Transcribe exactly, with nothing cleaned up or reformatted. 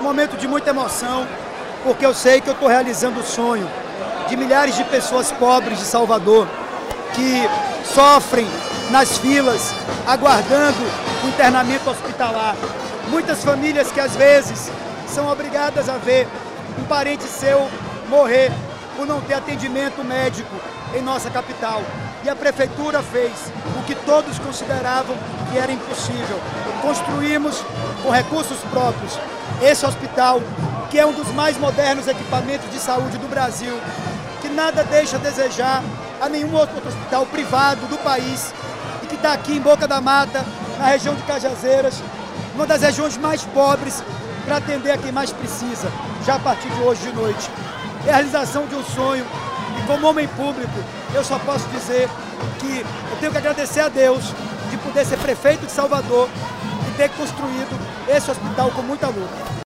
Um momento de muita emoção, porque eu sei que eu estou realizando o sonho de milhares de pessoas pobres de Salvador que sofrem nas filas, aguardando o internamento hospitalar. Muitas famílias que às vezes são obrigadas a ver um parente seu morrer por não ter atendimento médico em nossa capital. E a prefeitura fez o que todos consideravam que era impossível. Construímos com recursos próprios esse hospital, que é um dos mais modernos equipamentos de saúde do Brasil, que nada deixa a desejar a nenhum outro hospital privado do país e que está aqui em Boca da Mata, na região de Cajazeiras, uma das regiões mais pobres, para atender a quem mais precisa, já a partir de hoje de noite. É a realização de um sonho e, como homem público, eu só posso dizer que eu tenho que agradecer a Deus de poder ser prefeito de Salvador e ter construído esse hospital com muita luta.